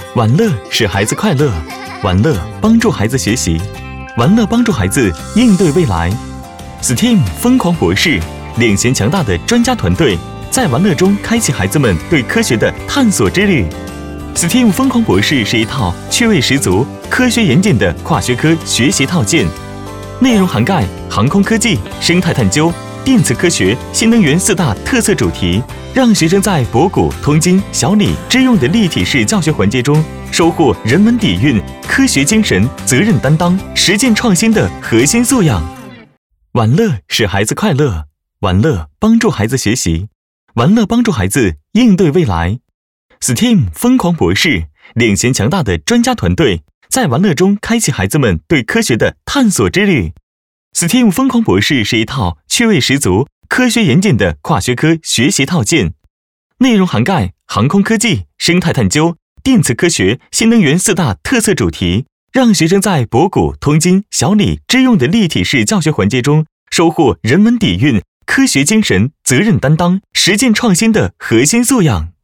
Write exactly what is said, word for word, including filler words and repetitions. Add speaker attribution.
Speaker 1: 玩乐使孩子快乐，玩乐帮助孩子学习，玩乐帮助孩子应对未来。S T E A M 疯狂博士领衔强大的专家团队，在玩乐中开启孩子们对科学的探索之旅。S T E A M 疯狂博士是一套趣味十足、科学严谨的跨学科学习套件，内容涵盖航空科技、生态探究、电磁科学、新能源四大特色主题，让学生在博古、通今、小理、致用的立体式教学环节中，收获人文底蕴、科学精神、责任担当、实践创新的核心素养。玩乐使孩子快乐，玩乐帮助孩子学习，玩乐帮助孩子应对未来。S T E A M 疯狂博士领衔强大的专家团队，在玩乐中开启孩子们对科学的探索之旅。S T E A M 疯狂博士是一套趣味十足、科学严谨的跨学科学习套件，内容涵盖航空科技、生态探究、电磁科学、新能源四大特色主题，让学生在博古、通今、小理、致用的立体式教学环节中，收获人文底蕴、科学精神、责任担当、实践创新的核心素养。